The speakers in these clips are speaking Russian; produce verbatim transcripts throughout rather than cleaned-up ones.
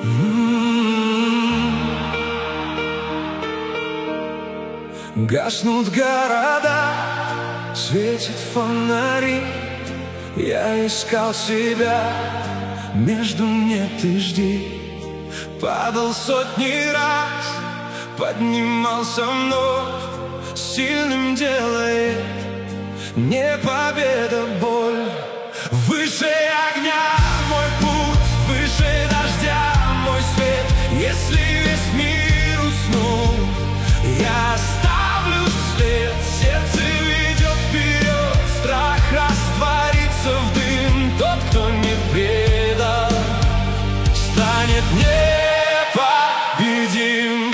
Гаснут города, светят фонари. Я искал себя, между нет и жди. Падал сотни раз, поднимался вновь. Сильным делает не победа, боль. Выше огня мой путь, выше дождя мой свет. Если весь мир уснул, я оставлю след. Сердце ведет вперед, страх растворится в дым. Тот, кто не предал, станет непобедим.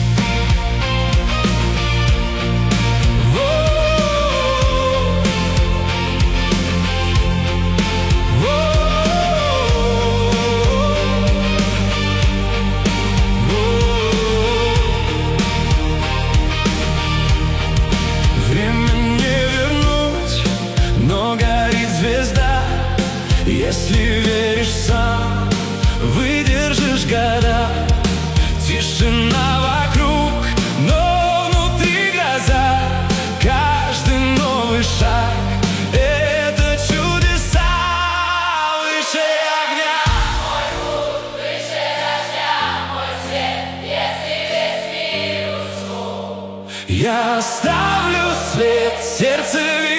Если веришь сам, выдержишь года. Тишина вокруг, но внутри гроза. Каждый новый шаг — это чудеса. Выше огня мой путь, выше дождя мой свет. Если весь мир уснул, я оставлю след. Сердце